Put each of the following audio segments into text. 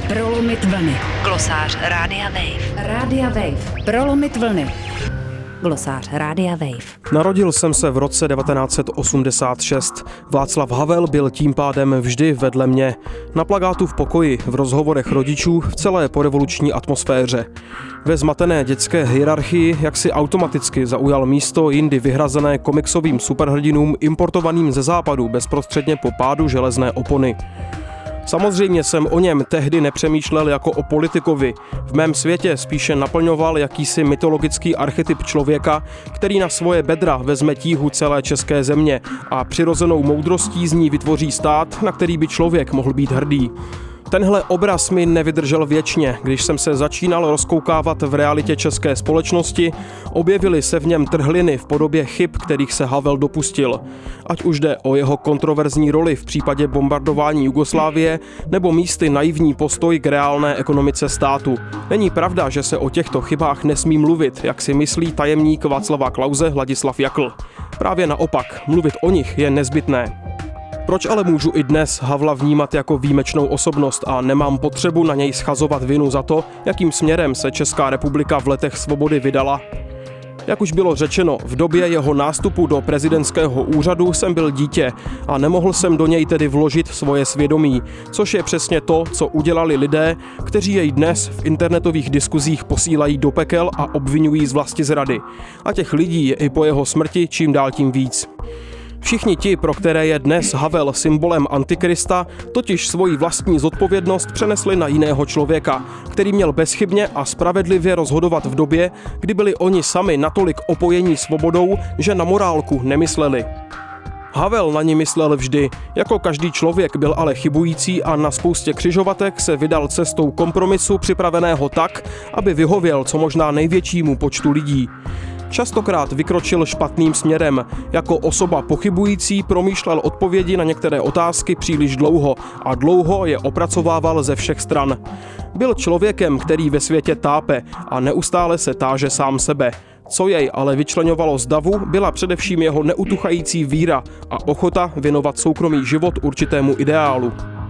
Prolomit vlny. Glosář Rádia Wave. Rádia Wave. Prolomit vlny. Glosář Rádia Wave. Narodil jsem se v roce 1986. Václav Havel byl tím pádem vždy vedle mě. Na plakátu v pokoji, v rozhovorech rodičů, v celé porevoluční atmosféře. Ve zmatené dětské hierarchii jak si automaticky zaujal místo jindy vyhrazené komiksovým superhrdinům importovaným ze západu bezprostředně po pádu železné opony. Samozřejmě jsem o něm tehdy nepřemýšlel jako o politikovi. V mém světě spíše naplňoval jakýsi mytologický archetyp člověka, který na svoje bedra vezme tíhu celé české země a přirozenou moudrostí z ní vytvoří stát, na který by člověk mohl být hrdý. Tenhle obraz mi nevydržel věčně, když jsem se začínal rozkoukávat v realitě české společnosti, objevily se v něm trhliny v podobě chyb, kterých se Havel dopustil. Ať už jde o jeho kontroverzní roli v případě bombardování Jugoslávie, nebo místy naivní postoj k reálné ekonomice státu. Není pravda, že se o těchto chybách nesmí mluvit, jak si myslí tajemník Václava Klause Ladislav Jakl. Právě naopak, mluvit o nich je nezbytné. Proč ale můžu i dnes Havla vnímat jako výjimečnou osobnost a nemám potřebu na něj schazovat vinu za to, jakým směrem se Česká republika v letech svobody vydala? Jak už bylo řečeno, v době jeho nástupu do prezidentského úřadu jsem byl dítě a nemohl jsem do něj tedy vložit svoje svědomí, což je přesně to, co udělali lidé, kteří jej dnes v internetových diskuzích posílají do pekel a obvinují z vlastizrady. A těch lidí je i po jeho smrti čím dál tím víc. Všichni ti, pro které je dnes Havel symbolem antikrista, totiž svoji vlastní zodpovědnost přenesli na jiného člověka, který měl bezchybně a spravedlivě rozhodovat v době, kdy byli oni sami natolik opojení svobodou, že na morálku nemysleli. Havel na ní myslel vždy, jako každý člověk byl ale chybující a na spoustě křižovatek se vydal cestou kompromisu připraveného tak, aby vyhověl co možná největšímu počtu lidí. Častokrát vykročil špatným směrem. Jako osoba pochybující promýšlel odpovědi na některé otázky příliš dlouho a dlouho je opracovával ze všech stran. Byl člověkem, který ve světě tápe a neustále se táže sám sebe. Co jej ale vyčleňovalo z davu, byla především jeho neutuchající víra a ochota věnovat soukromý život určitému ideálu.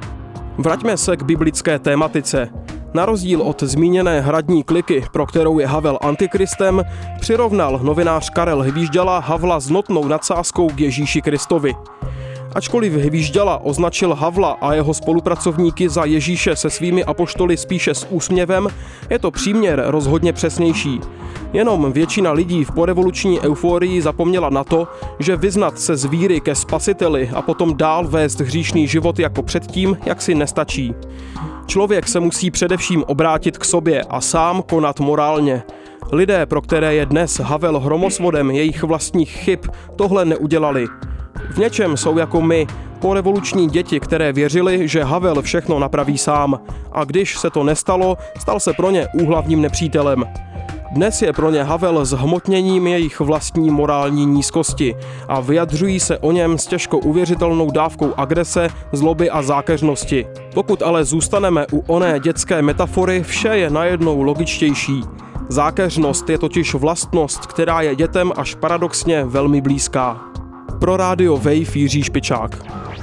Vraťme se k biblické tématice. Na rozdíl od zmíněné hradní kliky, pro kterou je Havel antikristem, přirovnal novinář Karel Hvížďala Havla s notnou nadsázkou k Ježíši Kristovi. Ačkoliv Hvížďala označil Havla a jeho spolupracovníky za Ježíše se svými apoštoly spíše s úsměvem, je to příměr rozhodně přesnější. Jenom většina lidí v porevoluční euforii zapomněla na to, že vyznat se z víry ke spasiteli a potom dál vést hříšný život jako předtím, jak si nestačí. Člověk se musí především obrátit k sobě a sám konat morálně. Lidé, pro které je dnes Havel hromosvodem jejich vlastních chyb, tohle neudělali. V něčem jsou jako my, porevoluční děti, které věřili, že Havel všechno napraví sám. A když se to nestalo, stal se pro ně úhlavním nepřítelem. Dnes je pro ně Havel zhmotněním jejich vlastní morální nízkosti a vyjadřují se o něm s těžko uvěřitelnou dávkou agrese, zloby a zákeřnosti. Pokud ale zůstaneme u oné dětské metafory, vše je najednou logičtější. Zákeřnost je totiž vlastnost, která je dětem až paradoxně velmi blízká. Pro Rádio Wave Jiří Špičák.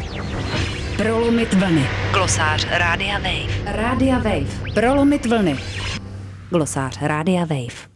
Prolomit vlny. Glosář Rádia Wave. Rádia Wave. Prolomit vlny. Glosář Rádia Wave.